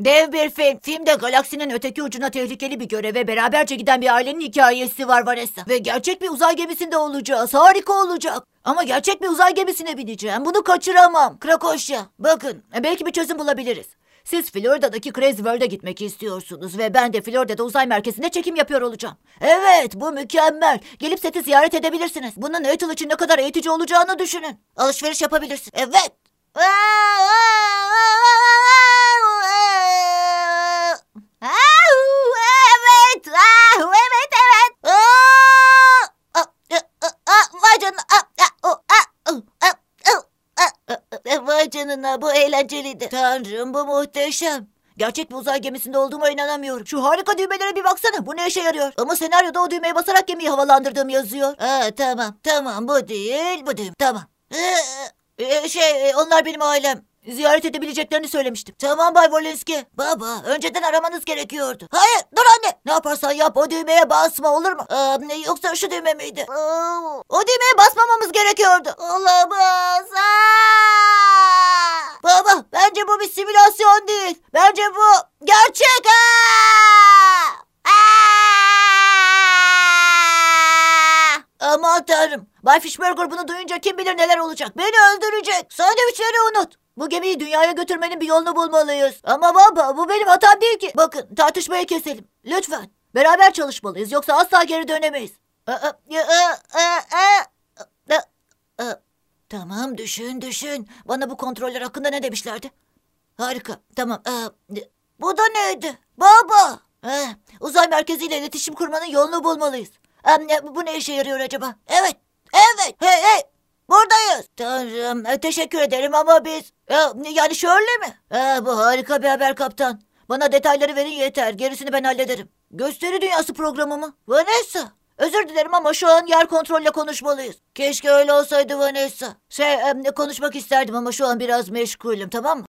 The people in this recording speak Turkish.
Dev bir film. Filmde galaksinin öteki ucuna tehlikeli bir göreve beraberce giden bir ailenin hikayesi var Vanessa. Ve gerçek bir uzay gemisinde olacağız. Harika olacak. Ama gerçek bir uzay gemisine bineceğim. Bunu kaçıramam. Krakoşya. Bakın, belki bir çözüm bulabiliriz. Siz Florida'daki Crazy World'a gitmek istiyorsunuz ve ben de Florida'da uzay merkezinde çekim yapıyor olacağım. Evet, bu mükemmel. Gelip seti ziyaret edebilirsiniz. Bunun Ethel için ne kadar eğitici olacağını düşünün. Alışveriş yapabilirsin. Evet. Vay canına. Vay canına, bu eğlenceliydi. Tanrım, bu muhteşem. Gerçek bir uzay gemisinde olduğuma inanamıyorum. Şu harika düğmelere bir baksana. Bu ne işe yarıyor? Ama senaryoda o düğmeye basarak gemiyi havalandırdığım yazıyor. Tamam, bu değil, bu değil. Tamam. Onlar benim ailem. Ziyaret edebileceklerini söylemiştim. Tamam Bay Wolinski. Baba, önceden aramanız gerekiyordu. Hayır, dur anne. Ne yaparsan yap, o düğmeye basma, olur mu? Yoksa şu düğme miydi? O düğmeye basmamamız gerekiyordu. Olamaz. Baba, bence bu bir simülasyon değil. Bence bu gerçek. Aman tanrım. Bay Fishburger bunu duyunca kim bilir neler olacak. Beni öldürecek. Sandviçleri unut. Bu gemiyi dünyaya götürmenin bir yolunu bulmalıyız. Ama baba, bu benim hatam değil ki. Bakın, tartışmayı keselim. Lütfen. Beraber çalışmalıyız. Yoksa asla geri dönemeyiz. Tamam, düşün. Bana bu kontroller hakkında ne demişlerdi? Harika. Tamam. Bu da neydi? Baba. Uzay merkeziyle iletişim kurmanın yolunu bulmalıyız. Bu ne işe yarıyor acaba? Evet. Hey. Buradayız. Tanrım, teşekkür ederim ama biz... Yani şöyle mi? Bu harika bir haber kaptan. Bana detayları verin yeter. Gerisini ben hallederim. Gösteri dünyası programı mı? Vanessa. Özür dilerim ama şu an yer kontrolle konuşmalıyız. Keşke öyle olsaydı Vanessa. Konuşmak isterdim ama şu an biraz meşgulüm, tamam mı?